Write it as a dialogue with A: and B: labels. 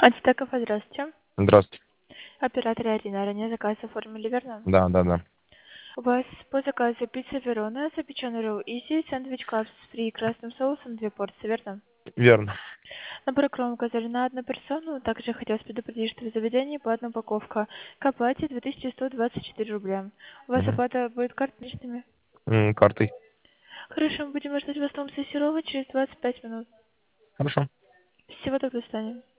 A: Антитеков, здравствуйте.
B: Здравствуйте.
A: Оператор Арина. Ранее заказ оформили, верно?
B: Да, да, да.
A: У вас по заказу пицца Верона, запеченный ролл Изи, сэндвич капс с фри и красным соусом, 2 порции, верно?
B: Верно.
A: Набор кром указали на одну персону. Также хотелось предупредить, что в заведении платная упаковка к оплате 2124 рубля. У вас
B: Мгм.
A: оплата будет карточными?
B: Картой.
A: Хорошо, мы будем ждать вас в том сессировать через 25 минут.
B: Хорошо.
A: Всего доброго, до свидания.